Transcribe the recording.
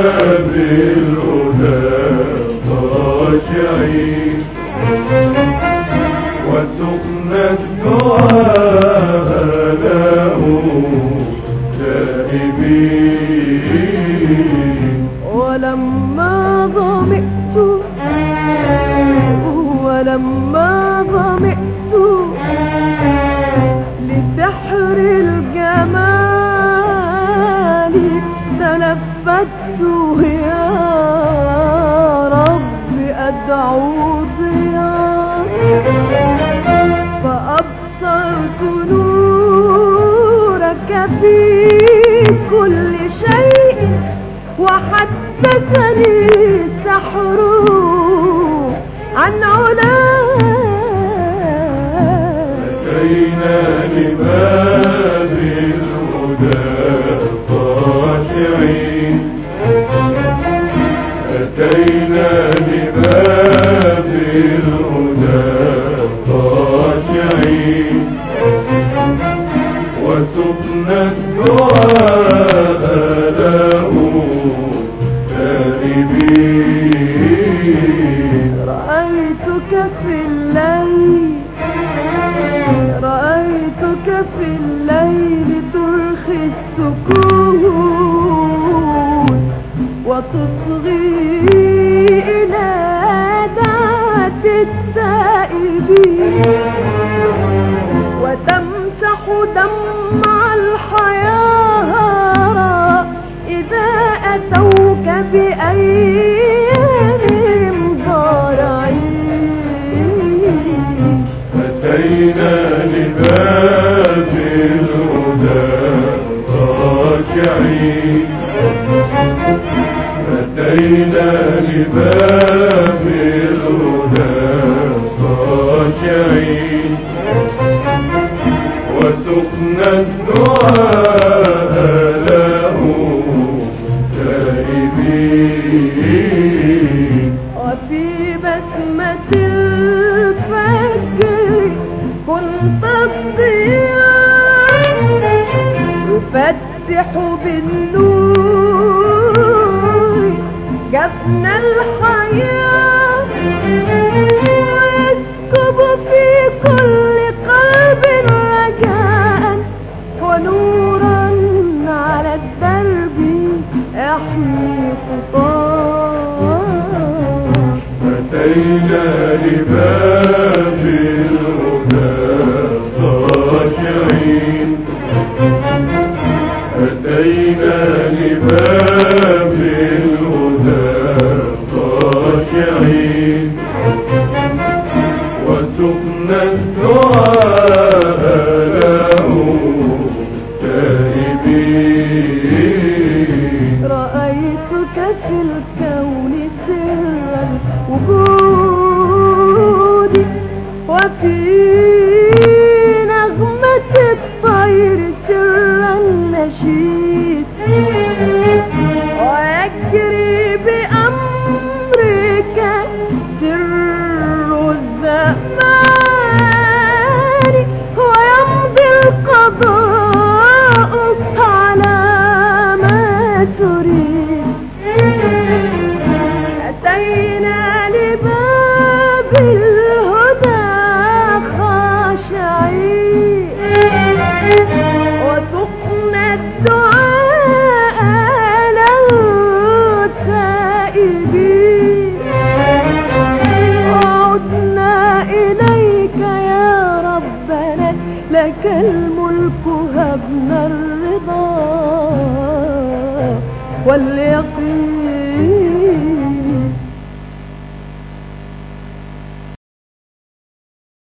لباب الهدى خاشعين وسقنا الدعاء له تائبين ولما ظمئت لسحر الجمال تلفت يا رب أدعو ضياء فأبصرت نورك في كل شيء وحدثني سحره عن علاك. أتينا لباب الهدى خاشعين أتينا لباب الهدى خاشعين وسقنا الدعاء له تائبين رأيتك في الليل ترخي السكون وتصغي إلى دعوة التائبين وتمسح دمع الحياة إذا أتوك بأيام ضارعين. أتينا لباب الهدى خاشعين أتينا لباب الهدى خاشعين وسقنا الدعاء له تائبين وفي بسمة الفجر كنت الضياء يفتح بالنور جفن الحياة ويسكب في كل قلب رجاء ونورا على الدرب يحمي خطاه. أتينا لباب الهدى خاشعين أتينا لباب الهدى خاشعين وسقنا الدعاء له تائبين رأيتك في الكون سرا وجودي وفي نغمة الطير سرا نشيد ويجري بأمرك سر الزمان ويمضي القضاء على ما تريد. أتينا لباب الهدى خاشعين وسقنا الدعاء له تائبين وعدنا إليك يا ربنا لك الملك هبنا الرضا واليقين.